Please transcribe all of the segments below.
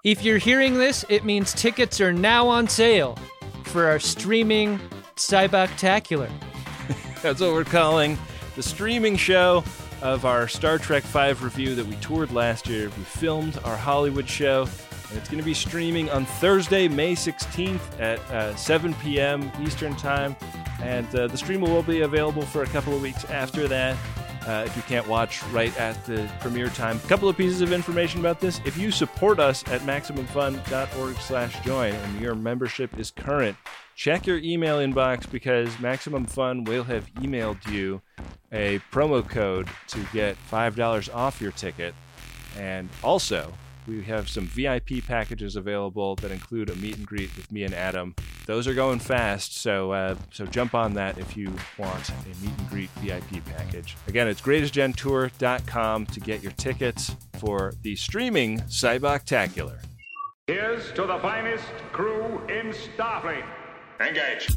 If you're hearing this, it means tickets are now on sale for our streaming Cyboctacular. That's what we're calling the streaming show of our Star Trek V review that we toured last year. We filmed our Hollywood show, and it's going to be streaming on Thursday, May 16th at 7 p.m. Eastern Time. And the stream will be available for a couple of weeks after that. If you can't watch right at the premiere time. A couple of pieces of information about this. If you support us at MaximumFun.org/join and your membership is current, check your email inbox because Maximum Fun will have emailed you a promo code to get $5 off your ticket. And also, we have some VIP packages available that include a meet and greet with me and Adam. Those are going fast, so jump on that if you want a meet and greet VIP package. Again, it's greatestgentour.com to get your tickets for the streaming Cyboctacular. Here's to the finest crew in Starfleet. Engage.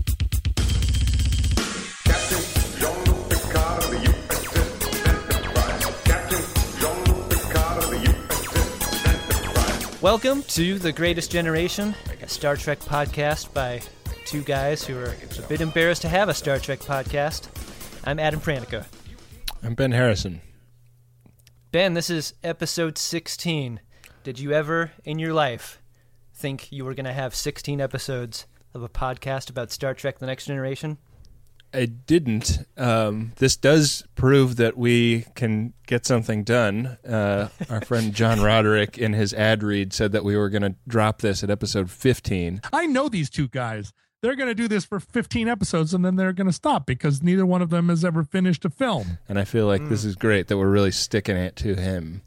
Captain Jean-Luc Picard of the USS Enterprise. Captain Jean-Luc Picard of the USS Enterprise. Welcome to The Greatest Generation, a Star Trek podcast by two guys who are a bit embarrassed to have a Star Trek podcast. I'm Adam Pranica. I'm Ben Harrison. Ben, this is episode 16. Did you ever in your life think you were going to have 16 episodes of a podcast about Star Trek The Next Generation? I didn't. This does prove that we can get something done. Our friend John Roderick in his ad read said that we were going to drop this at episode 15. I know these two guys. They're going to do this for 15 episodes and then they're going to stop because neither one of them has ever finished a film. And I feel like this is great that we're really sticking it to him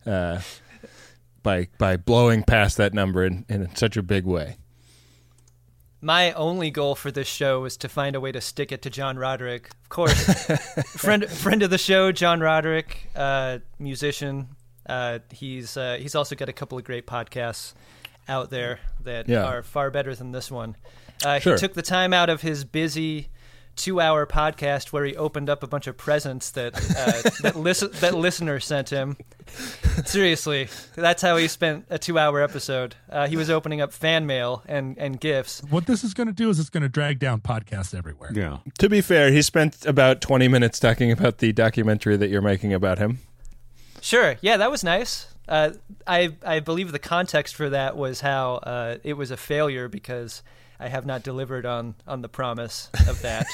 by blowing past that number in such a big way. My only goal for this show is to find a way to stick it to John Roderick. Of course, friend of the show, John Roderick, musician. He's also got a couple of great podcasts out there that are far better than this one. Sure. He took the time out of his busy 2-hour podcast where he opened up a bunch of presents that listeners sent him. Seriously, that's how he spent a 2-hour episode. He was opening up fan mail and gifts. What this is going to do is it's going to drag down podcasts everywhere. Yeah. To be fair, he spent about 20 minutes talking about the documentary that you're making about him. Sure. Yeah, that was nice. I believe the context for that was how it was a failure because I have not delivered on the promise of that.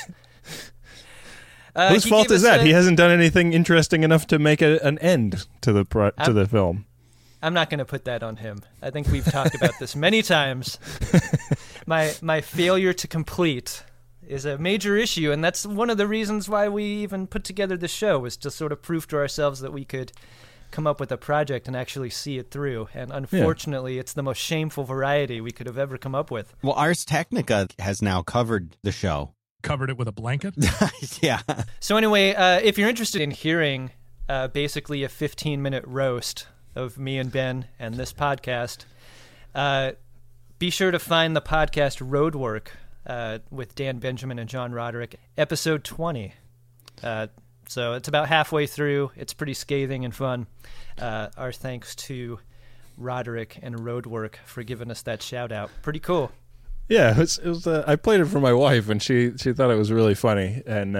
Whose fault is that? He hasn't done anything interesting enough to make an end to the film. I'm not going to put that on him. I think we've talked about this many times. My failure to complete is a major issue, and that's one of the reasons why we even put together the show, was to sort of prove to ourselves that we could come up with a project and actually see it through. And unfortunately, it's the most shameful variety we could have ever come up with. Well, Ars Technica has now covered the show. Covered it with a blanket? Yeah. So anyway, if you're interested in hearing basically a 15-minute roast of me and Ben and this podcast, be sure to find the podcast Roadwork with Dan Benjamin and John Roderick, episode 20. So it's about halfway through. It's pretty scathing and fun. Our thanks to Roderick and Roadwork for giving us that shout out. Pretty cool. Yeah, it was. I played it for my wife, and she thought it was really funny. And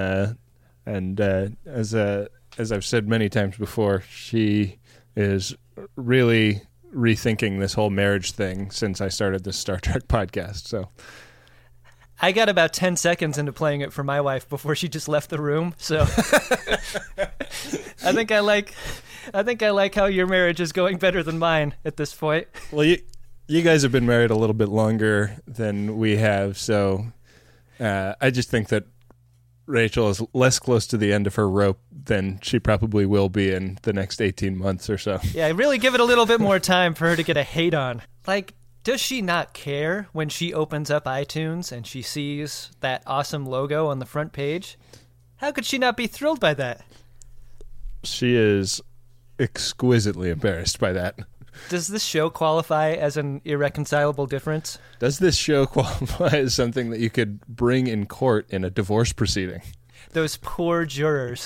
as I've said many times before, she is really rethinking this whole marriage thing since I started this Star Trek podcast. So I got about 10 seconds into playing it for my wife before she just left the room. So I think I like how your marriage is going better than mine at this point. Well, you guys have been married a little bit longer than we have, so I just think that Rachel is less close to the end of her rope than she probably will be in the next 18 months or so. Yeah, really give it a little bit more time for her to get a hate on. Like, does she not care when she opens up iTunes and she sees that awesome logo on the front page? How could she not be thrilled by that? She is exquisitely embarrassed by that. Does this show qualify as an irreconcilable difference? Does this show qualify as something that you could bring in court in a divorce proceeding? Those poor jurors.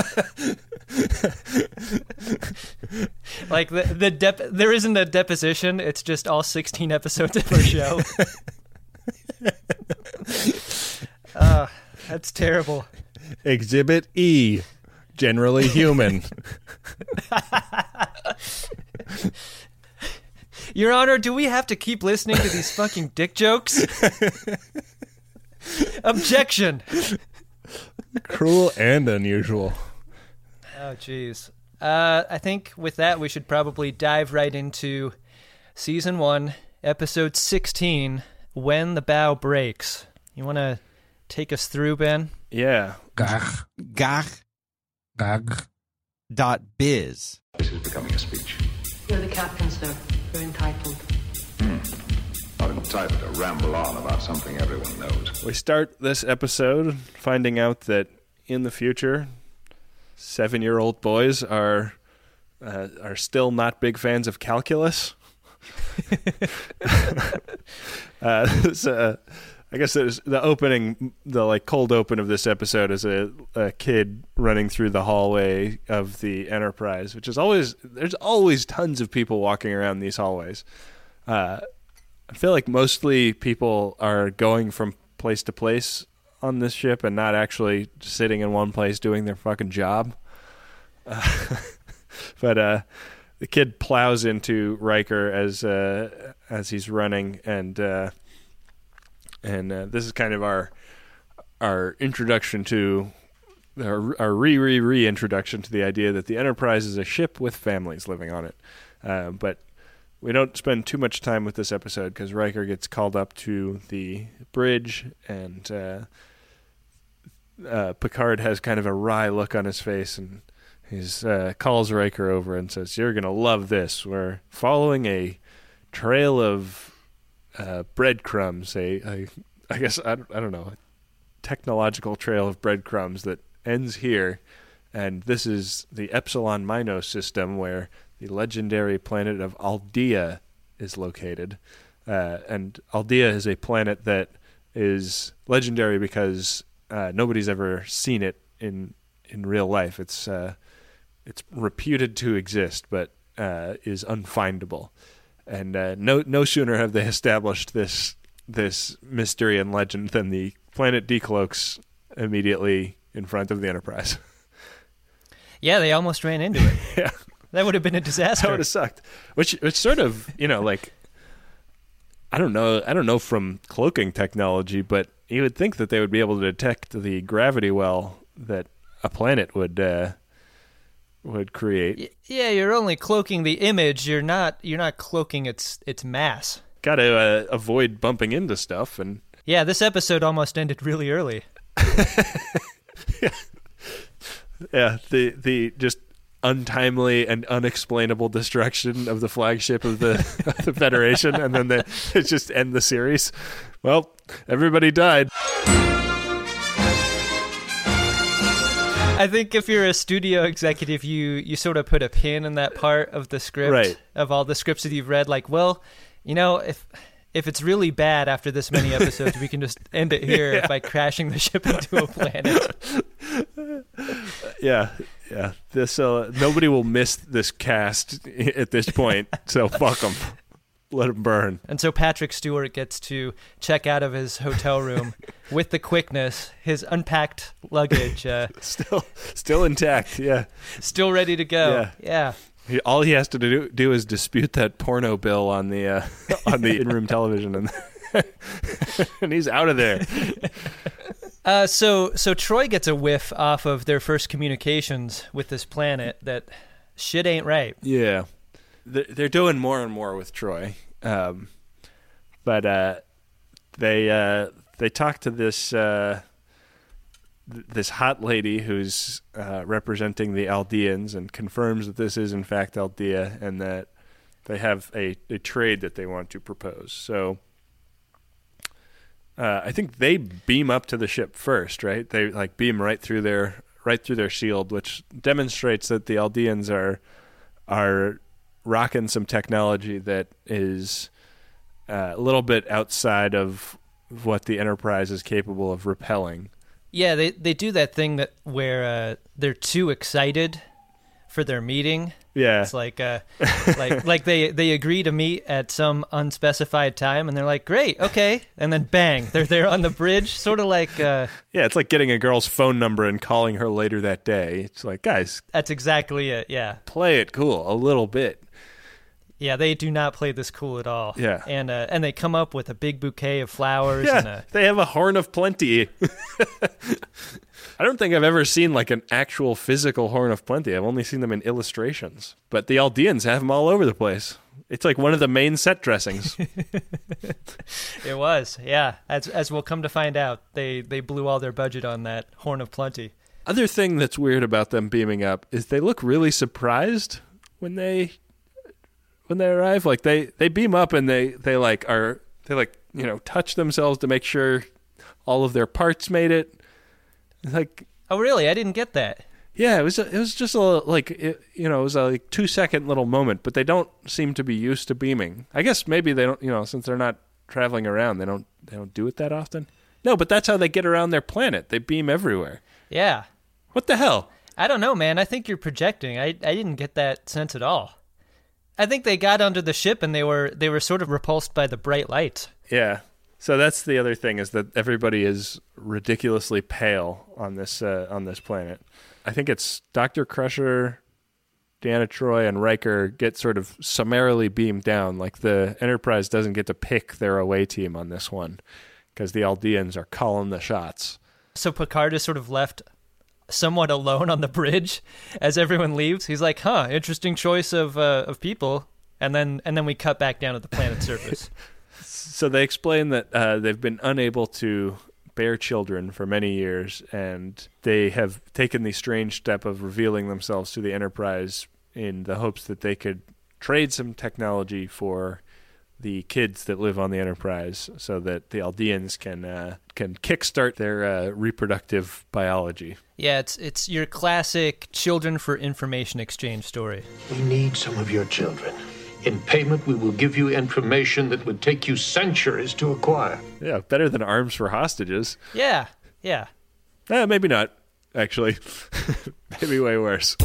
Like there isn't a deposition. It's just all 16 episodes of our show. That's terrible. Exhibit E, generally human. Your Honor, do we have to keep listening to these fucking dick jokes? Objection. Cruel and unusual. Oh, jeez. I think with that, we should probably dive right into Season 1, Episode 16, When the Bow Breaks. You want to take us through, Ben? Yeah. Gach Gag. .biz. This is becoming a speech. You're the captain, sir. You're entitled. Not entitled to ramble on about something everyone knows. We start this episode finding out that in the future, 7-year-old boys are still not big fans of calculus. I guess there's the opening, the cold open of this episode is a kid running through the hallway of the Enterprise, which is there's always tons of people walking around these hallways. I feel like mostly people are going from place to place on this ship and not actually sitting in one place doing their fucking job. But the kid plows into Riker as he's running, and this is kind of our introduction to our reintroduction to the idea that the Enterprise is a ship with families living on it. But we don't spend too much time with this episode because Riker gets called up to the bridge, and Picard has kind of a wry look on his face, and he's calls Riker over and says, "You're gonna love this. We're following a trail of breadcrumbs. I guess I don't know, a technological trail of breadcrumbs that ends here, and this is the Epsilon Minos system where the legendary planet of Aldea is located. And Aldea is a planet that is legendary because nobody's ever seen it in real life. It's reputed to exist, but is unfindable. And no sooner have they established this mystery and legend than the planet decloaks immediately in front of the Enterprise. Yeah, they almost ran into it. Yeah. That would have been a disaster. That would have sucked. Which sort of, I don't know from cloaking technology, but you would think that they would be able to detect the gravity well that a planet would create. Yeah, you're only cloaking the image. You're not cloaking its mass. Got to avoid bumping into stuff. And yeah, this episode almost ended really early. Yeah, the just untimely and unexplainable destruction of the flagship of the Federation, and then they just end the series. Well, everybody died. I think if you're a studio executive, you sort of put a pin in that part of the script, right, of all the scripts that you've read. Like, well, if it's really bad after this many episodes, we can just end it here by crashing the ship into a planet. Yeah. This nobody will miss this cast at this point, so fuck them. Let them burn. And so Patrick Stewart gets to check out of his hotel room with the quickness, his unpacked luggage. Still intact, yeah. Still ready to go. Yeah. All he has to do is dispute that porno bill on the in-room television, and he's out of there. So Troy gets a whiff off of their first communications with this planet that shit ain't right. Yeah. They're doing more and more with Troy, but they talk to this hot lady who's representing the Aldeans and confirms that this is in fact Aldea and that they have a trade that they want to propose. So I think they beam up to the ship first, right? They beam right through their shield, which demonstrates that the Aldeans are rocking some technology that is a little bit outside of what the Enterprise is capable of repelling. Yeah, they do that thing where they're too excited for their meeting. Yeah. It's like like they agree to meet at some unspecified time, and they're like, great, okay, and then bang, they're there on the bridge, sort of like Yeah, it's like getting a girl's phone number and calling her later that day. It's like, guys, that's exactly it. Yeah, play it cool a little bit. yeah, they do not play this cool at all. Yeah. and they come up with a big bouquet of flowers. Yeah, and they have a horn of plenty. I don't think I've ever seen like an actual physical horn of plenty. I've only seen them in illustrations. But the Aldeans have them all over the place. It's like one of the main set dressings. It was, yeah. As we'll come to find out, they blew all their budget on that horn of plenty. Other thing that's weird about them beaming up is they look really surprised when they arrive. Like they beam up and they touch themselves to make sure all of their parts made it. Like, Oh, really? I didn't get that. yeah, it was just a like it was a like 2-second little moment, but they don't seem to be used to beaming. I guess maybe they don't, since they're not traveling around, they don't do it that often. No, but that's how they get around their planet. They beam everywhere. Yeah. What the hell? I don't know, man. I think you're projecting. I didn't get that sense at all. I think they got onto the ship and they were sort of repulsed by the bright lights. Yeah. So that's the other thing, is that everybody is ridiculously pale on this planet. I think it's Dr. Crusher, Deanna Troi, and Riker get sort of summarily beamed down. Like the Enterprise doesn't get to pick their away team on this one because the Aldeans are calling the shots. So Picard is sort of left somewhat alone on the bridge as everyone leaves. He's like, "Huh, interesting choice of people." And then we cut back down to the planet's surface. So they explain that they've been unable to bear children for many years, and they have taken the strange step of revealing themselves to the Enterprise in the hopes that they could trade some technology for the kids that live on the Enterprise, so that the Aldeans can kickstart their reproductive biology. Yeah, it's your classic children for information exchange story. We need some of your children. In payment, we will give you information that would take you centuries to acquire. Yeah, better than arms for hostages. Yeah. Maybe not, actually. Maybe way worse.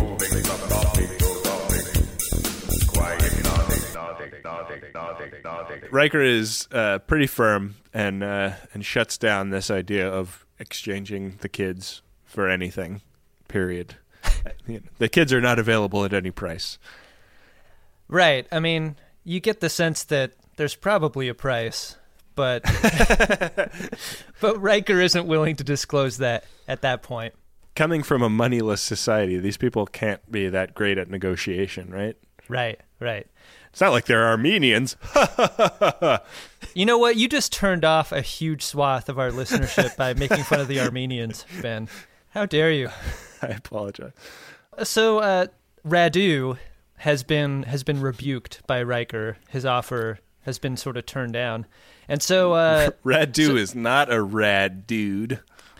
Riker is pretty firm and shuts down this idea of exchanging the kids for anything, period. The kids are not available at any price. Right. I mean, you get the sense that there's probably a price, but but Riker isn't willing to disclose that at that point. Coming from a moneyless society, these people can't be that great at negotiation, right? Right. It's not like they're Armenians. You know what? You just turned off a huge swath of our listenership by making fun of the Armenians, Ben. How dare you? I apologize. So, Radu has been rebuked by Riker. His offer has been sort of turned down. And so Radu is not a rad dude.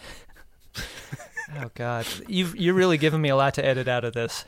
Oh God, you're really giving me a lot to edit out of this.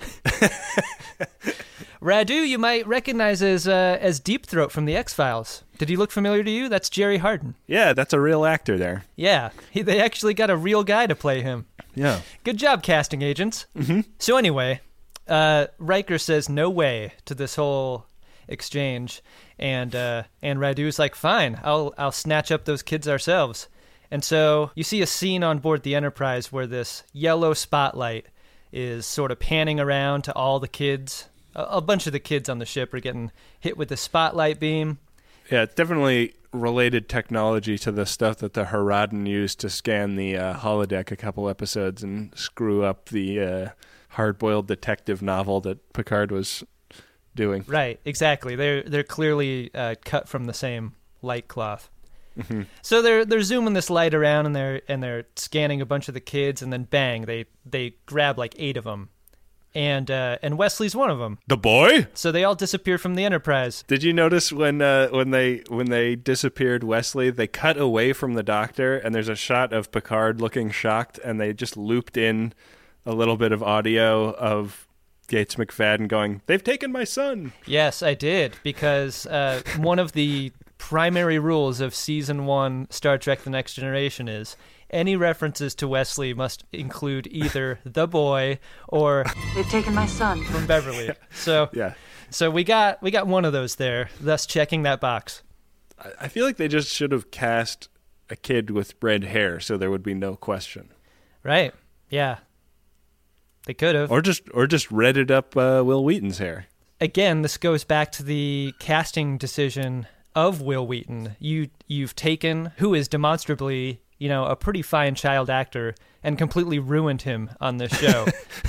Radu, you might recognize as Deep Throat from the X-Files. Did he look familiar to you? That's Jerry Hardin. Yeah, that's a real actor there. Yeah, they actually got a real guy to play him. Yeah. Good job, casting agents. Mm-hmm. So anyway, Riker says no way to this whole exchange, and Radu's like, fine, I'll snatch up those kids ourselves. And so you see a scene on board the Enterprise where this yellow spotlight is sort of panning around to all the kids. A bunch of the kids on the ship are getting hit with the spotlight beam. Yeah, it's definitely related technology to the stuff that the Haradan used to scan the holodeck a couple episodes and screw up the hard-boiled detective novel that Picard was doing. Right, exactly. They're clearly cut from the same light cloth. Mm-hmm. So they're zooming this light around and they're scanning a bunch of the kids, and then bang, they grab like 8 of them, and Wesley's one of them. The boy. So they all disappear from the Enterprise. Did you notice when they disappeared Wesley, they cut away from the Doctor, and there's a shot of Picard looking shocked, and they just looped in a little bit of audio of Gates McFadden going, "They've taken my son." Yes, I did, because one of the primary rules of Season 1 Star Trek The Next Generation is any references to Wesley must include either the boy or They've taken my son. from Beverly. So Yeah. so we got one of those there, thus checking that box. I feel like they just should have cast a kid with red hair so there would be no question. Right. Yeah. They could have. Or just redded up Will Wheaton's hair. Again, this goes back to the casting decision of Will Wheaton. You've taken who is demonstrably, a pretty fine child actor and completely ruined him on this show.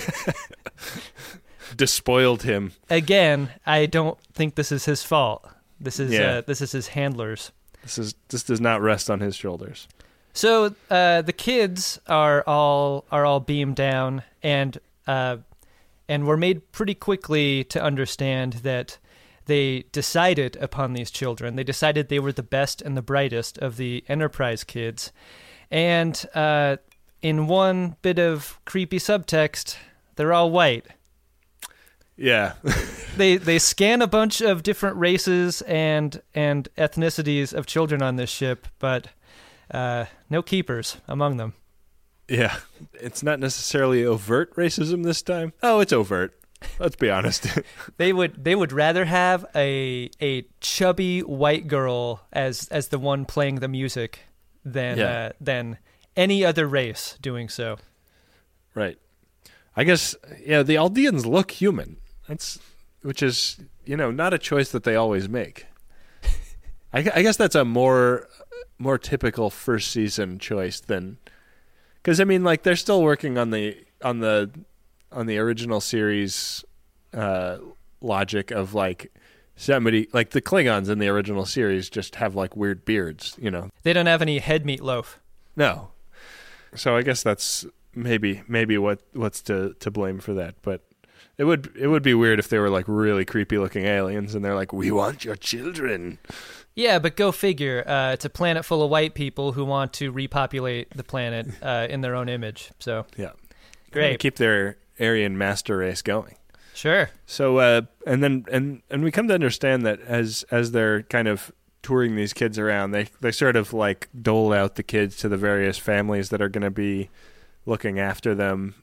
Despoiled him. Again, I don't think this is his fault. This is Yeah. this is his handlers. This does not rest on his shoulders. So the kids are all beamed down, and we're made pretty quickly to understand that they decided upon these children. They decided they were the best and the brightest of the Enterprise kids, and in one bit of creepy subtext, they're all white. Yeah. They scan a bunch of different races and ethnicities of children on this ship, but no keepers among them. Yeah. It's not necessarily overt racism this time. Oh, it's overt. Let's be honest. They would rather have a chubby white girl as the one playing the music than any other race doing so. Right. I guess, yeah, the Aldeans look human. Which is, not a choice that they always make. I guess that's a more typical first season choice than, because they're still working on the original series logic of somebody like the Klingons in the original series just have weird beards. They don't have any head meatloaf. No. So I guess that's maybe what's to blame for that, but. It would be weird if they were really creepy looking aliens and they're like, we want your children. Yeah, but go figure. It's a planet full of white people who want to repopulate the planet in their own image. So Yeah. great. Keep their Aryan master race going. Sure. So and we come to understand that as they're kind of touring these kids around, they sort of dole out the kids to the various families that are going to be looking after them.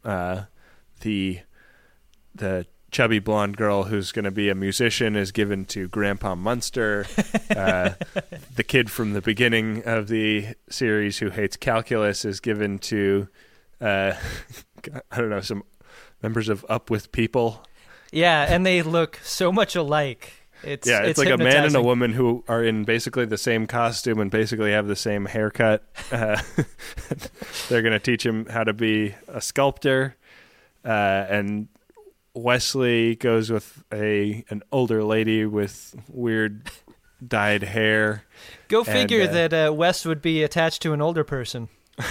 The chubby blonde girl who's going to be a musician is given to Grandpa Munster. The kid from the beginning of the series who hates calculus is given to, some members of Up With People. Yeah, and they look so much alike. It's like a man and a hypnotizing. woman who are in basically the same costume and basically have the same haircut. They're going to teach him how to be a sculptor, and Wesley goes with an older lady with weird dyed hair. Go figure that Wes would be attached to an older person.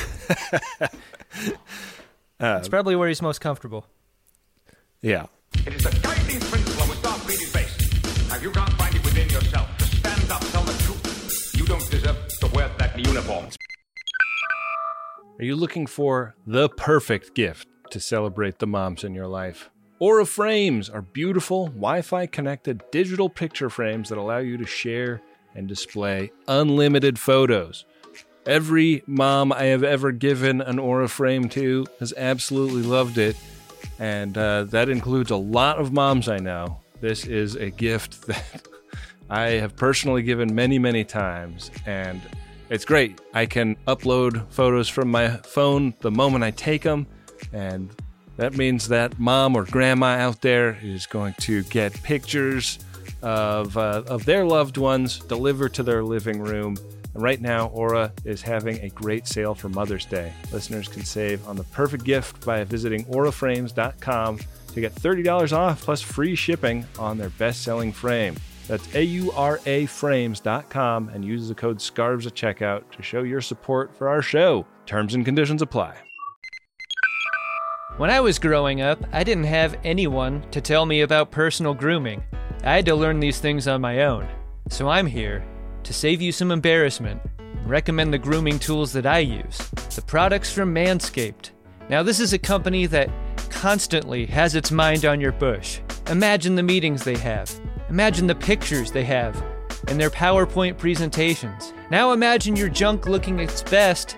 It's probably where he's most comfortable. Yeah. It is the guiding principle of Starfleet base. Now you can't find it within yourself to stand up, tell the truth. You don't deserve to wear that uniform. Are you looking for the perfect gift to celebrate the moms in your life? Aura Frames are beautiful, Wi-Fi connected digital picture frames that allow you to share and display unlimited photos. Every mom I have ever given an Aura frame to has absolutely loved it, and that includes a lot of moms I know. This is a gift that I have personally given many, many times, and it's great. I can upload photos from my phone the moment I take them, and that means that mom or grandma out there is going to get pictures of their loved ones delivered to their living room. And right now, Aura is having a great sale for Mother's Day. Listeners can save on the perfect gift by visiting auraframes.com to get $30 off plus free shipping on their best-selling frame. That's auraframes.com and use the code SCARVES at checkout to show your support for our show. Terms and conditions apply. When I was growing up, I didn't have anyone to tell me about personal grooming. I had to learn these things on my own. So I'm here to save you some embarrassment and recommend the grooming tools that I use, the products from Manscaped. Now, this is a company that constantly has its mind on your bush. Imagine the meetings they have. Imagine the pictures they have and their PowerPoint presentations. Now imagine your junk looking its best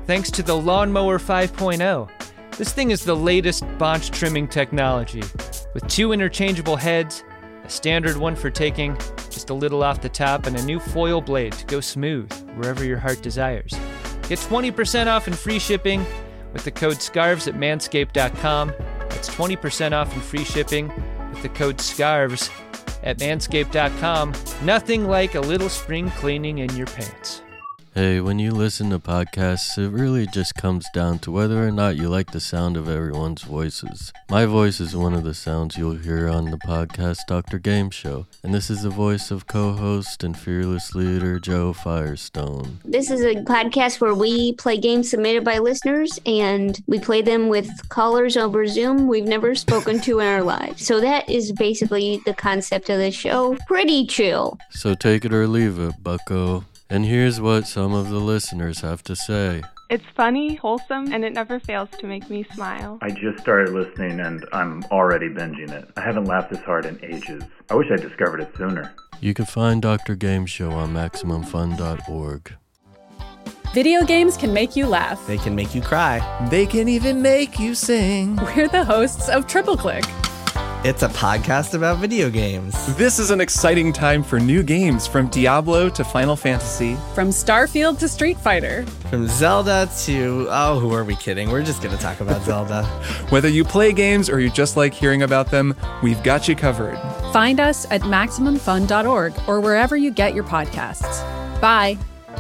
thanks to the Lawnmower 5.0. This thing is the latest bonch trimming technology, with 2 interchangeable heads, a standard one for taking just a little off the top, and a new foil blade to go smooth wherever your heart desires. Get 20% off and free shipping with the code SCARVES at manscaped.com. That's 20% off and free shipping with the code SCARVES at manscaped.com. Nothing like a little spring cleaning in your pants. Hey, when you listen to podcasts, it really just comes down to whether or not you like the sound of everyone's voices. My voice is one of the sounds you'll hear on the podcast Dr. Game Show, and this is the voice of co-host and fearless leader Joe Firestone. This is a podcast where we play games submitted by listeners, and we play them with callers over Zoom we've never spoken to in our lives. So that is basically the concept of the show. Pretty chill. So take it or leave it, bucko. And here's what some of the listeners have to say. It's funny, wholesome, and it never fails to make me smile. I just started listening and I'm already binging it. I haven't laughed this hard in ages. I wish I discovered it sooner. You can find Dr. Game Show on MaximumFun.org. Video games can make you laugh. They can make you cry. They can even make you sing. We're the hosts of Triple Click. It's a podcast about video games. This is an exciting time for new games, from Diablo to Final Fantasy. From Starfield to Street Fighter. From Zelda to... oh, who are we kidding? We're just going to talk about Zelda. Whether you play games or you just like hearing about them, we've got you covered. Find us at MaximumFun.org or wherever you get your podcasts. Bye.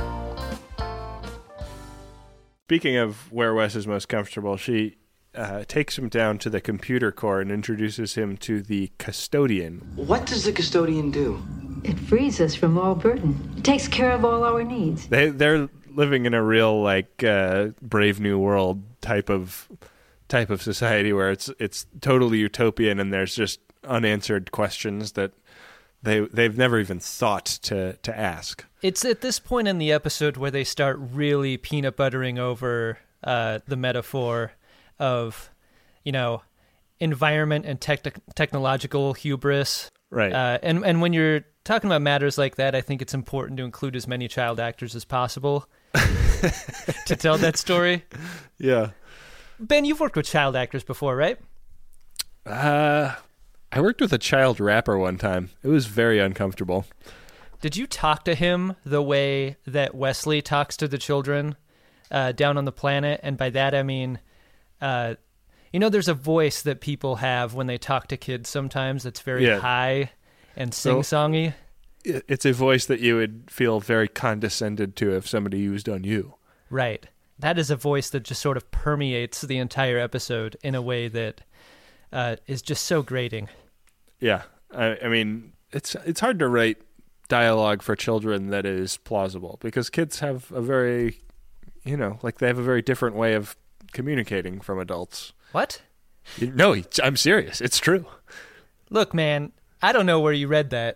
Speaking of where Wes is most comfortable, she... takes him down to the computer core and introduces him to the custodian. What does the custodian do? It frees us from all burden. It takes care of all our needs. They're living in a real Brave New World type of society where it's totally utopian and there's just unanswered questions that they've never even thought to ask. It's at this point in the episode where they start really peanut buttering over the metaphor of, environment and technological hubris. Right. And when you're talking about matters like that, I think it's important to include as many child actors as possible to tell that story. Yeah. Ben, you've worked with child actors before, right? I worked with a child rapper one time. It was very uncomfortable. Did you talk to him the way that Wesley talks to the children down on the planet? And by that, I mean... there's a voice that people have when they talk to kids sometimes that's very high and sing-songy. It's a voice that you would feel very condescended to if somebody used on you. Right. That is a voice that just sort of permeates the entire episode in a way that is just so grating. Yeah. I mean, it's hard to write dialogue for children that is plausible because kids have a very, they have a very different way of communicating from adults. What? No, I'm serious. It's true. Look, man, I don't know where you read that.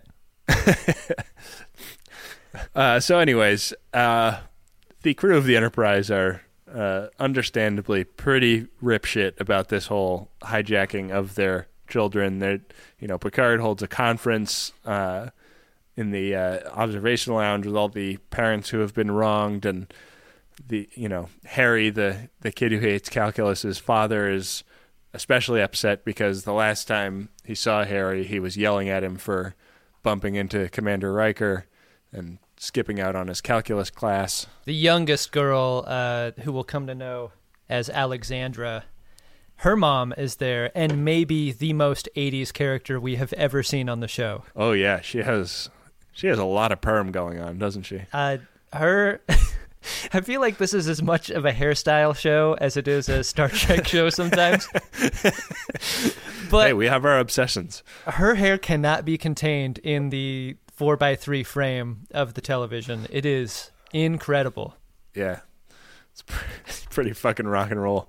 So anyways, the crew of the Enterprise are understandably pretty ripshit about this whole hijacking of their children. Picard holds a conference in the observation lounge with all the parents who have been wronged, and Harry, the kid who hates calculus' father, is especially upset because the last time he saw Harry, he was yelling at him for bumping into Commander Riker and skipping out on his calculus class. The youngest girl, who we'll come to know as Alexandra, her mom is there, and maybe the most 80s character we have ever seen on the show. Oh yeah, she has a lot of perm going on, doesn't she? I feel like this is as much of a hairstyle show as it is a Star Trek show sometimes. But hey, we have our obsessions. Her hair cannot be contained in the 4x3 frame of the television. It is incredible. Yeah. It's pretty fucking rock and roll.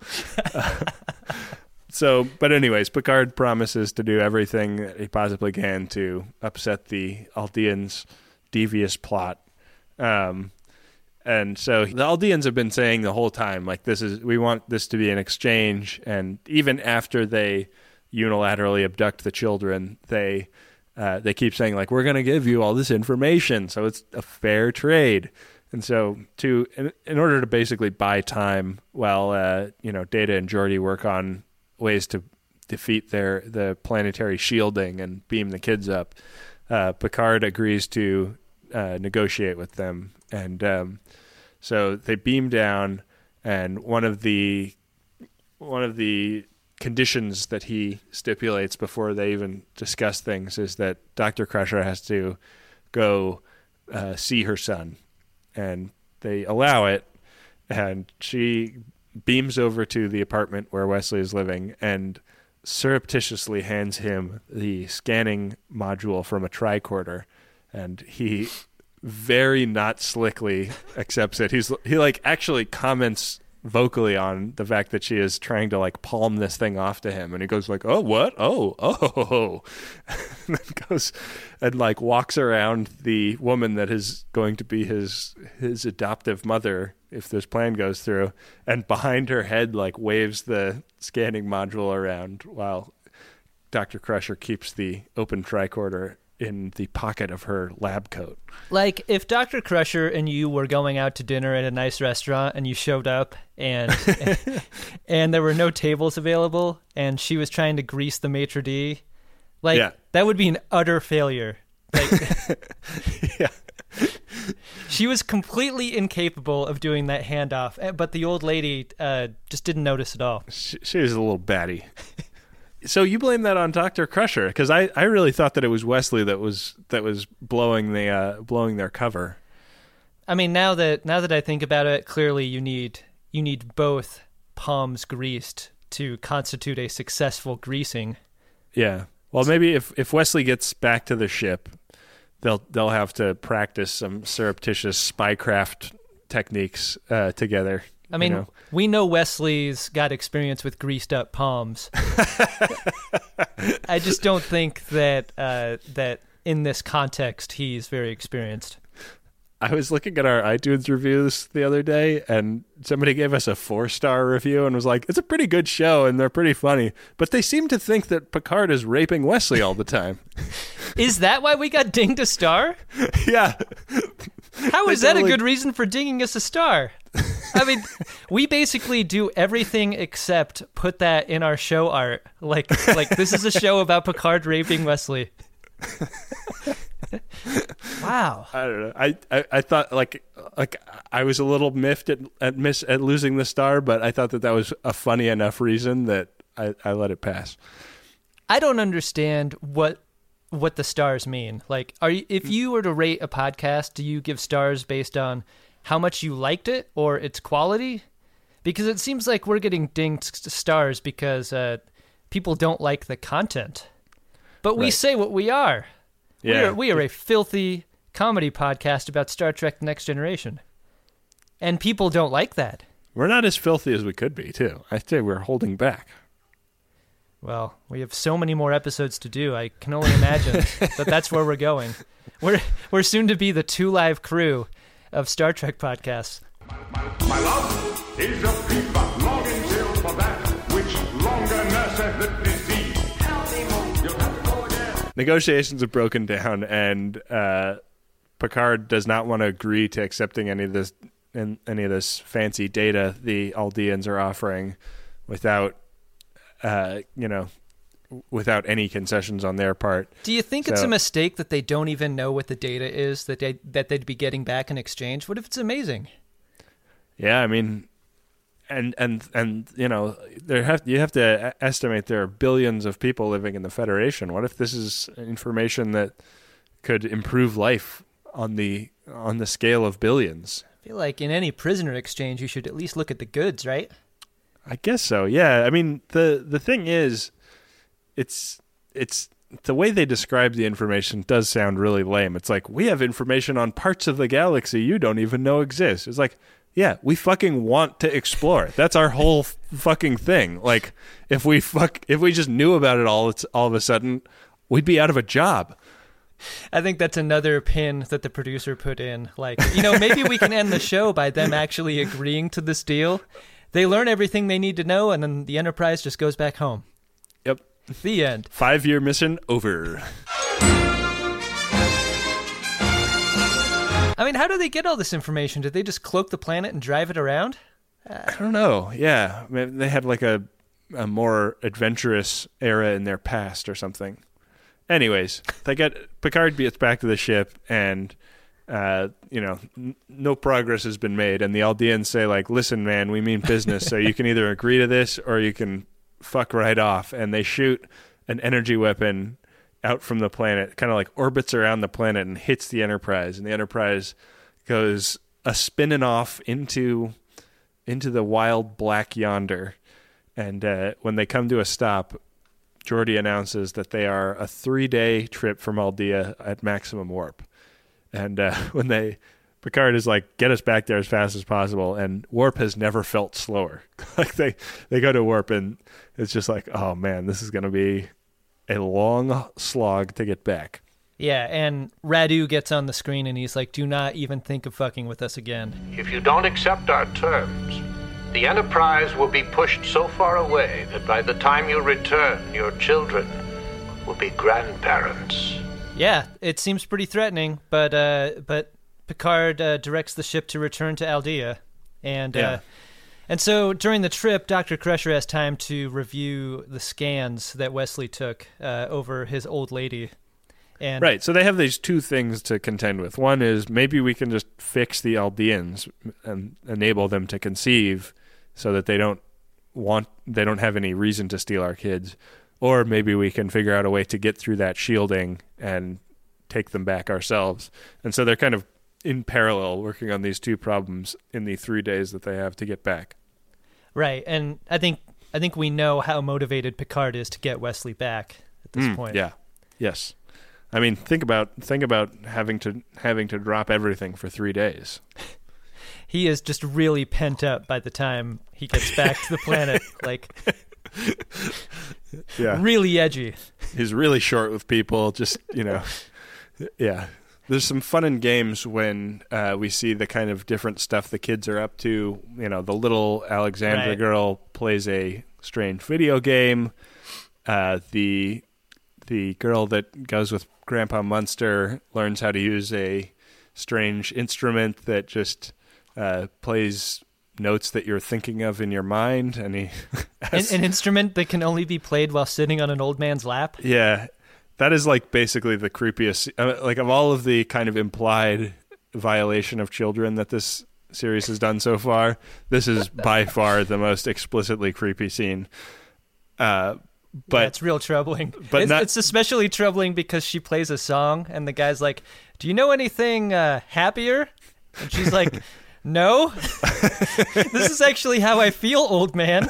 But anyways, Picard promises to do everything that he possibly can to upset the Aldeans' devious plot. And so the Aldeans have been saying the whole time, we want this to be an exchange. And even after they unilaterally abduct the children, they keep saying, we're going to give you all this information, so it's a fair trade. And so in order to basically buy time while Data and Geordi work on ways to defeat the planetary shielding and beam the kids up, Picard agrees to negotiate with them, and so they beam down, and one of the conditions that he stipulates before they even discuss things is that Dr. Crusher has to go see her son, and they allow it, and she beams over to the apartment where Wesley is living and surreptitiously hands him the scanning module from a tricorder, and he very not slickly accepts it. He like actually comments vocally on the fact that she is trying to like palm this thing off to him, and he goes like, "Oh, what? Oh," and then goes and like walks around the woman that is going to be his adoptive mother if this plan goes through, and behind her head like waves the scanning module around while Dr. Crusher keeps the open tricorder in the pocket of her lab coat. Like, if Dr. Crusher and you were going out to dinner at a nice restaurant and you showed up and and there were no tables available and she was trying to grease the maitre d', that would be an utter failure. Like, yeah. She was completely incapable of doing that handoff, but the old lady just didn't notice at all. She was a little batty. So you blame that on Dr. Crusher, because I really thought that it was Wesley that was blowing their cover. I mean, now that I think about it, clearly you need both palms greased to constitute a successful greasing. Yeah. Well, maybe if Wesley gets back to the ship, they'll have to practice some surreptitious spycraft techniques together. I mean, we know Wesley's got experience with greased up palms. I just don't think that that in this context he's very experienced. I was looking at our iTunes reviews the other day, and somebody gave us a 4-star review and was like, "It's a pretty good show and they're pretty funny, but they seem to think that Picard is raping Wesley all the time." Is that why we got dinged a star? Yeah. How is that a good reason for dinging us a star? I mean, we basically do everything except put that in our show art. Like this is a show about Picard raping Wesley. Wow. I don't know. I thought like I was a little miffed at losing the star, but I thought that was a funny enough reason that I let it pass. I don't understand what the stars mean. Like, if you were to rate a podcast, do you give stars based on how much you liked it or its quality? Because it seems like we're getting dinged stars because people don't like the content. But we say what we are. Yeah. We are a filthy comedy podcast about Star Trek: The Next Generation. And people don't like that. We're not as filthy as we could be, too. I'd say we're holding back. Well, we have so many more episodes to do. I can only imagine that's where we're going. We're soon to be the 2 Live crew of Star Trek podcasts. My love is a fever longing till for that which longer nurseth the disease. Negotiations have broken down, and Picard does not want to agree to accepting any of this fancy data the Aldeans are offering without any concessions on their part. Do you think it's a mistake that they don't even know what the data is that they'd be getting back in exchange? What if it's amazing? Yeah, I mean, and you have to estimate there are billions of people living in the Federation. What if this is information that could improve life on the scale of billions? I feel like in any prisoner exchange, you should at least look at the goods, right? I guess so. Yeah. I mean, the thing is, it's the way they describe the information does sound really lame. It's like, we have information on parts of the galaxy you don't even know exist. It's like, yeah, we fucking want to explore it. That's our whole fucking thing. Like, if we just knew about it all of a sudden, we'd be out of a job. I think that's another pin that the producer put in. Like, maybe we can end the show by them actually agreeing to this deal. They learn everything they need to know, and then the Enterprise just goes back home. Yep. The end. 5-year mission over. I mean, how do they get all this information? Did they just cloak the planet and drive it around? I don't know. Yeah, maybe they had like a more adventurous era in their past or something. Anyways, Picard gets back to the ship, and no progress has been made. And the Aldeans say, like, "Listen, man, we mean business. So you can either agree to this or you can fuck right off." And they shoot an energy weapon out from the planet, kind of like orbits around the planet and hits the Enterprise. And the Enterprise goes spinning off into the wild black yonder. And when they come to a stop, Geordi announces that they are a 3-day trip from Aldea at maximum warp. And Picard is like, get us back there as fast as possible. And warp has never felt slower. Like they go to warp, and it's just like, oh man, this is going to be a long slog to get back. Yeah, and Radu gets on the screen and he's like, do not even think of fucking with us again. If you don't accept our terms, the Enterprise will be pushed so far away that by the time you return, your children will be grandparents. Yeah, it seems pretty threatening, but Picard directs the ship to return to Aldea. And so during the trip, Dr. Crusher has time to review the scans that Wesley took over his old lady. And right, so they have these two things to contend with. One is maybe we can just fix the Aldeans and enable them to conceive so that they don't have any reason to steal our kids. Or maybe we can figure out a way to get through that shielding and take them back ourselves. And so they're kind of in parallel working on these two problems in the 3 days that they have to get back. Right, and I think we know how motivated Picard is to get Wesley back at this point. Yeah, yes. I mean, think about having to drop everything for 3 days. He is just really pent up by the time he gets back to the planet. Like, yeah, really edgy. He's really short with people. Just yeah. There's some fun in games when we see the kind of different stuff the kids are up to. The little Alexandra girl plays a strange video game. The girl that goes with Grandpa Munster learns how to use a strange instrument that just plays notes that you're thinking of in your mind. And an instrument that can only be played while sitting on an old man's lap? Yeah. That is like basically the creepiest, like of all of the kind of implied violation of children that this series has done so far, this is by far the most explicitly creepy scene. But it's real troubling. But it's especially troubling because she plays a song and the guy's like, do you know anything happier? And she's like, no. This is actually how I feel, old man.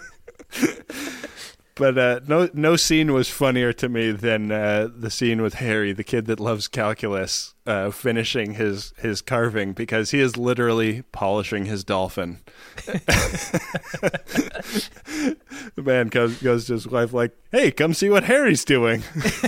But no scene was funnier to me than the scene with Harry, the kid that loves calculus, finishing his carving because he is literally polishing his dolphin. The man goes to his wife like, hey, come see what Harry's doing.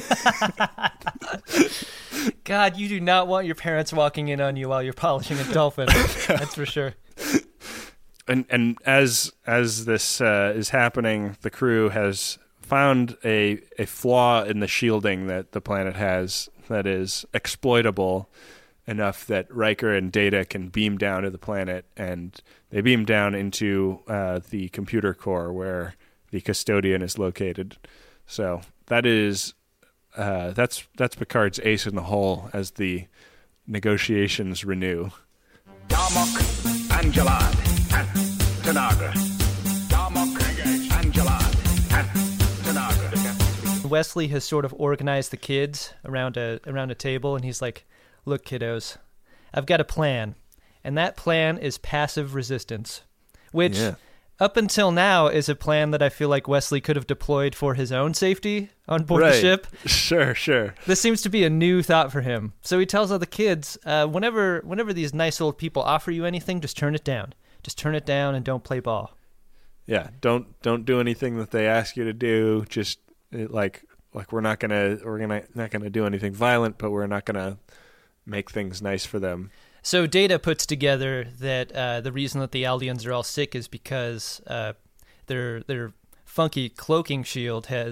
God, you do not want your parents walking in on you while you're polishing a dolphin. That's for sure. And as this is happening, the crew has found a flaw in the shielding that the planet has that is exploitable enough that Riker and Data can beam down to the planet, and they beam down into the computer core where the custodian is located. So that is that's Picard's ace in the hole as the negotiations renew. Darmok, Angelad, and Tanagra. Darmok, Angelad, and Tanagra. Wesley has sort of organized the kids around a table, and he's like, look, kiddos, I've got a plan, and that plan is passive resistance, which up until now is a plan that I feel like Wesley could have deployed for his own safety on board the ship. Sure. This seems to be a new thought for him. So he tells all the kids, whenever these nice old people offer you anything, just turn it down. Just turn it down and don't play ball. Yeah, don't do anything that they ask you to do. Just like we're not gonna do anything violent, but we're not gonna make things nice for them. So Data puts together that the reason that the Aldeans are all sick is because their funky cloaking shield has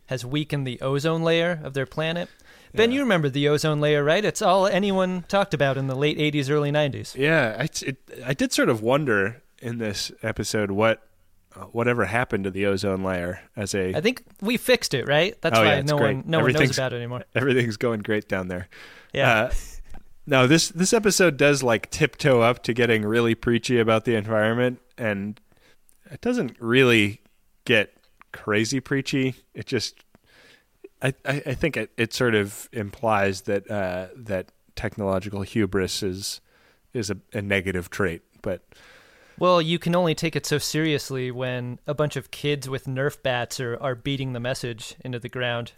has weakened the ozone layer of their planet. Ben, you remember the ozone layer, right? It's all anyone talked about in the late 80s, early 90s. Yeah, I did sort of wonder in this episode whatever happened to the ozone layer as a... I think we fixed it, right? That's why no one knows about it anymore. Everything's going great down there. Yeah. No, this episode does like tiptoe up to getting really preachy about the environment, and it doesn't really get crazy preachy. It just... I think it sort of implies that that technological hubris is a negative trait, but... Well, you can only take it so seriously when a bunch of kids with Nerf bats are beating the message into the ground.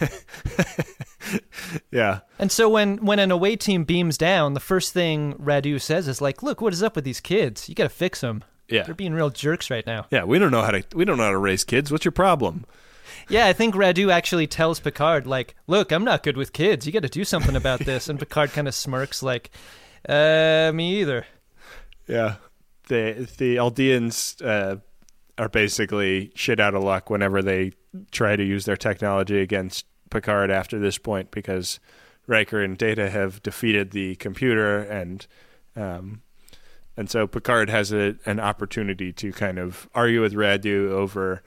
Yeah. And so when an away team beams down, the first thing Radu says is like, "Look, what is up with these kids? You got to fix them. Yeah. They're being real jerks right now." Yeah, we don't know how to raise kids. What's your problem? Yeah, I think Radu actually tells Picard, like, "Look, I'm not good with kids. You got to do something about this." And Picard kind of smirks like, "Me either." Yeah. The Eldians are basically shit out of luck whenever they try to use their technology against Picard after this point, because Riker and Data have defeated the computer, and so Picard has an opportunity to kind of argue with Radu over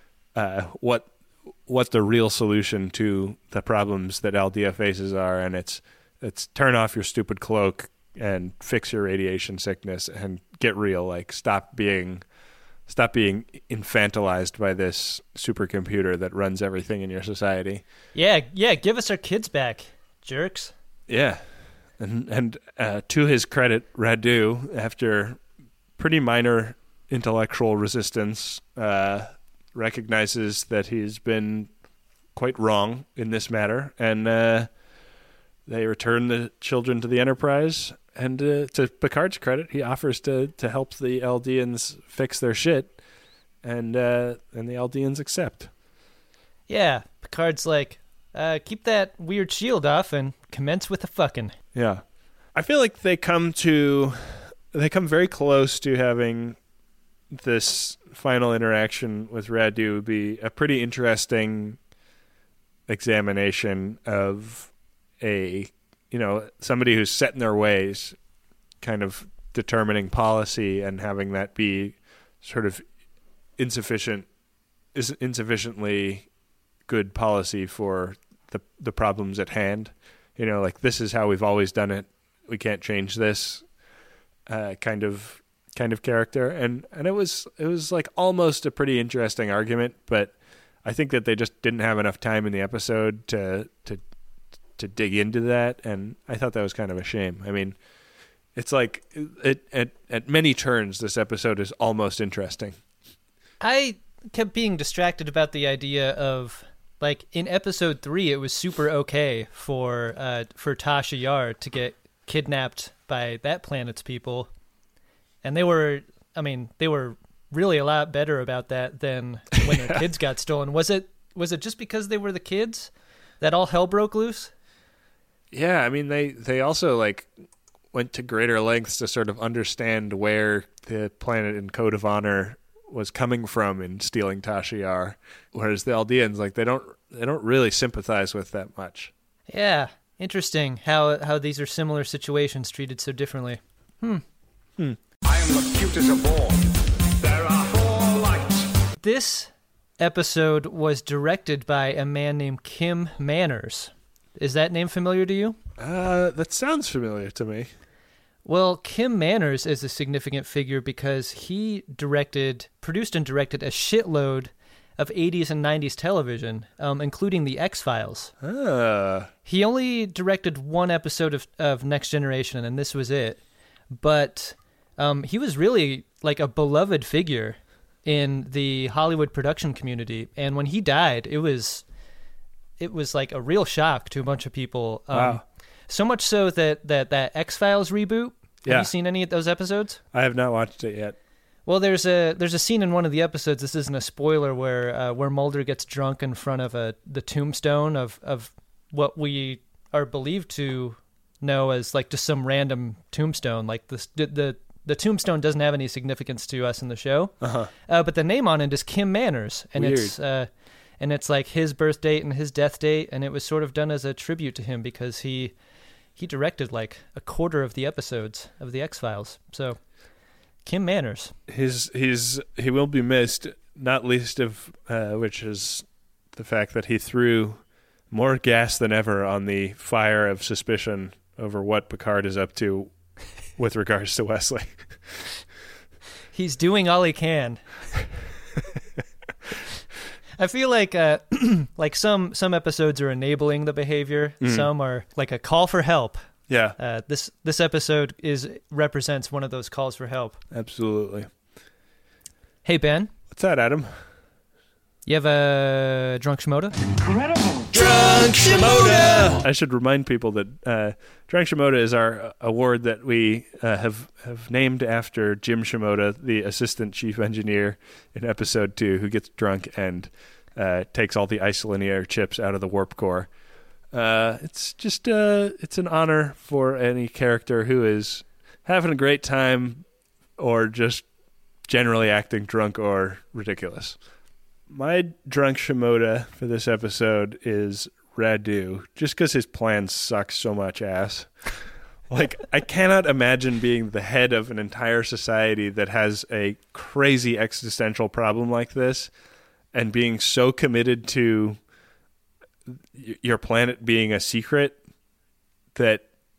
what the real solution to the problems that Aldea faces are, and it's turn off your stupid cloak and fix your radiation sickness and get real. Like, stop being infantilized by this supercomputer that runs everything in your society. Yeah, give us our kids back, jerks. Yeah. And to his credit, Radu, after pretty minor intellectual resistance, recognizes that he's been quite wrong in this matter, and they return the children to the Enterprise. And to Picard's credit, he offers to help the Eldians fix their shit, and the Eldians accept. Yeah, Picard's like, keep that weird shield off and commence with the fucking. Yeah, I feel like they come very close to having this final interaction with Radu be a pretty interesting examination of somebody who's set in their ways, kind of determining policy and having that be sort of insufficiently good policy for the problems at hand. Like, this is how we've always done it. We can't change this kind of character. And it was like almost a pretty interesting argument, but I think that they just didn't have enough time in the episode to dig into that, and I thought that was kind of a shame. I mean, it's like at many turns this episode is almost interesting. I kept being distracted about the idea of, like, in episode 3 it was super okay for Tasha Yar to get kidnapped by that planet's people, and they were really a lot better about that than when their kids got stolen. Was it just because they were the kids that all hell broke loose? Yeah, I mean, they also, like, went to greater lengths to sort of understand where the planet in Code of Honor was coming from in stealing Tasha Yar, whereas the Eldians, like, they don't really sympathize with that much. Yeah, interesting how these are similar situations treated so differently. I am the cutest of all. There are 4 lights. This episode was directed by a man named Kim Manners. Is that name familiar to you? That sounds familiar to me. Well, Kim Manners is a significant figure because he produced and directed a shitload of 80s and 90s television, including The X-Files. He only directed 1 episode of Next Generation, and this was it. But he was really like a beloved figure in the Hollywood production community. And when he died, it was like a real shock to a bunch of people. Wow. So much so that X-Files reboot. Have you seen any of those episodes? I have not watched it yet. Well, there's a scene in one of the episodes. This isn't a spoiler, where Mulder gets drunk in front of the tombstone of what we are believed to know as like just some random tombstone. Like the tombstone doesn't have any significance to us in the show. But the name on it is Kim Manners, and Weird. and it's like his birth date and his death date, and it was sort of done as a tribute to him because he directed like a quarter of the episodes of the X-Files. So Kim Manners. He will be missed, not least of which is the fact that he threw more gas than ever on the fire of suspicion over what Picard is up to with regards to Wesley. He's doing all he can. I feel like some episodes are enabling the behavior. Some are like a call for help. Yeah. This episode represents one of those calls for help. Absolutely. Hey, Ben. What's that, Adam? You have a Drunk Shimoda? Incredible. Drunk Shimoda! I should remind people that Drunk Shimoda is our award that we have named after Jim Shimoda, the assistant chief engineer in episode 2, who gets drunk and takes all the isolinear chips out of the warp core. It's just it's an honor for any character who is having a great time or just generally acting drunk or ridiculous. My Drunk Shimoda for this episode is Radu, just because his plan sucks so much ass. Like, I cannot imagine being the head of an entire society that has a crazy existential problem like this and being so committed to your planet being a secret that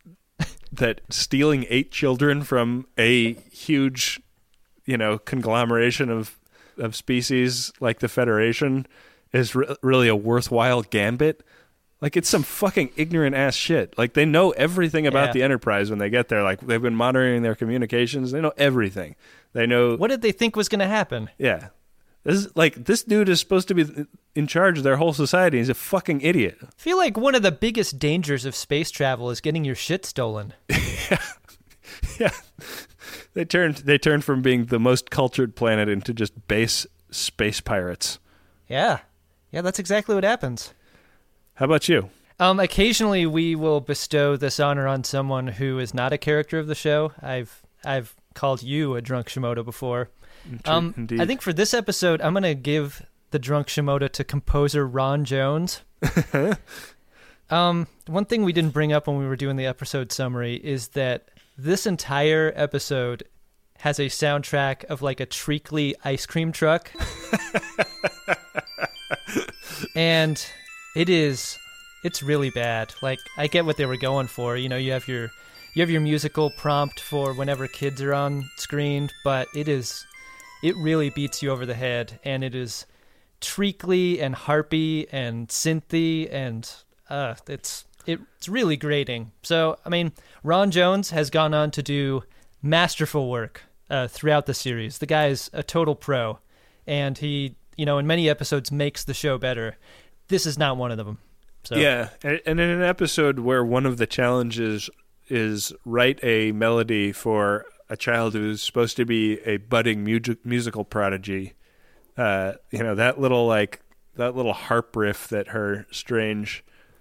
stealing 8 children from a huge, conglomeration of species like the Federation is really a worthwhile gambit. Like, it's some fucking ignorant ass shit. Like, they know everything about the Enterprise when they get there. Like, they've been monitoring their communications. They know everything. They know... What did they think was going to happen? Yeah. This dude is supposed to be in charge of their whole society. He's a fucking idiot. I feel like one of the biggest dangers of space travel is getting your shit stolen. Yeah. They turned from being the most cultured planet into just base space pirates. Yeah. Yeah, that's exactly what happens. How about you? Occasionally we will bestow this honor on someone who is not a character of the show. I've called you a Drunk Shimoda before. Indeed. I think for this episode, I'm going to give the Drunk Shimoda to composer Ron Jones. One thing we didn't bring up when we were doing the episode summary is that this entire episode has a soundtrack of like a treacly ice cream truck. And it's really bad. Like, I get what they were going for. You have your musical prompt for whenever kids are on screen, but it really beats you over the head, and it is treacly and harpy and synthy, and it's really grating. So, I mean, Ron Jones has gone on to do masterful work throughout the series. The guy is a total pro, and he, in many episodes makes the show better. This is not one of them. So. Yeah, and in an episode where one of the challenges is write a melody for a child who's supposed to be a budding musical prodigy, that little harp riff that her strange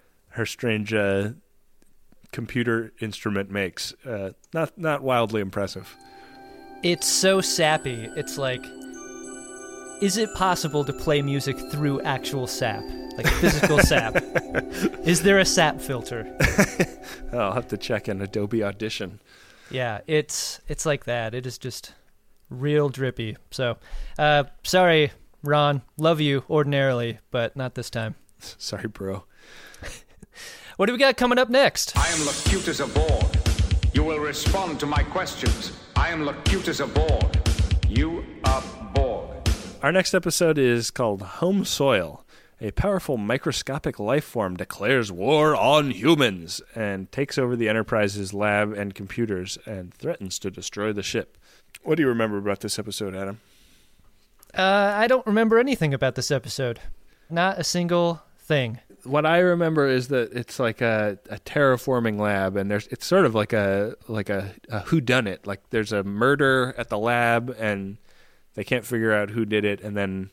computer instrument makes, not wildly impressive. It's so sappy. It's like, is it possible to play music through actual sap? Like physical sap? Is there a sap filter? I'll have to check in Adobe Audition. Yeah, it's like that. It is just real drippy. So, sorry, Ron. Love you ordinarily, but not this time. Sorry, bro. What do we got coming up next? I am Locutus aboard. You will respond to my questions. I am Locutus aboard. You aboard. Our next episode is called Home Soil. A powerful microscopic life form declares war on humans and takes over the Enterprise's lab and computers and threatens to destroy the ship. What do you remember about this episode, Adam? I don't remember anything about this episode. Not a single thing. What I remember is that it's like a terraforming lab, and it's sort of like a whodunit. Like there's a murder at the lab, and they can't figure out who did it, and then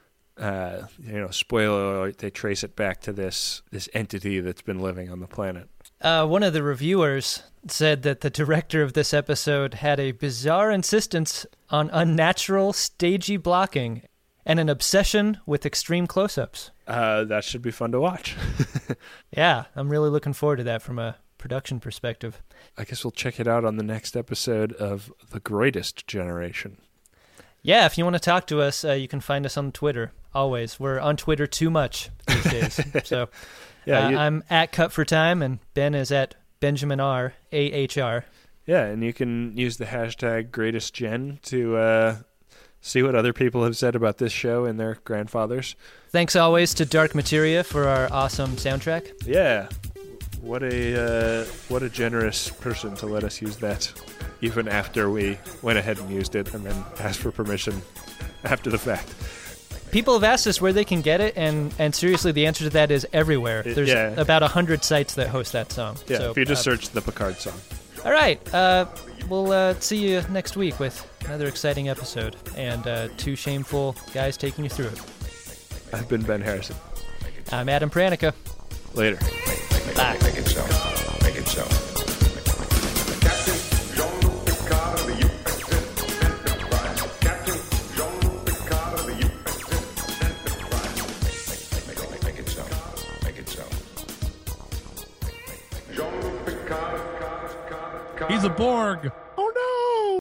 spoiler alert, they trace it back to this entity that's been living on the planet. One of the reviewers said that the director of this episode had a bizarre insistence on unnatural, stagey blocking, and an obsession with extreme close-ups. That should be fun to watch. Yeah, I'm really looking forward to that from a production perspective. I guess we'll check it out on the next episode of The Greatest Generation. Yeah, if you want to talk to us, you can find us on Twitter. Always. We're on Twitter too much these days. So Yeah, I'm at Cut for Time, and Ben is at Benjamin R, AHR. Yeah, and you can use the hashtag GreatestGen to see what other people have said about this show and their grandfathers. Thanks always to Dark Materia for our awesome soundtrack. Yeah, what a generous person to let us use that, even after we went ahead and used it and then asked for permission after the fact. People have asked us where they can get it, and seriously, the answer to that is everywhere. There's about 100 sites that host that song. Yeah, so, if you just search the Picard song. All right, we'll see you next week with another exciting episode and two shameful guys taking you through it. I've been Ben Harrison. I'm Adam Pranica. Later. Bye. Make it so. Make it so. Captain Jean-Luc Picard of the USS Enterprise. Captain Jean-Luc Picard of the USS Enterprise. Make it so. Make it so. Jean-Luc Picard. He's a Borg. Oh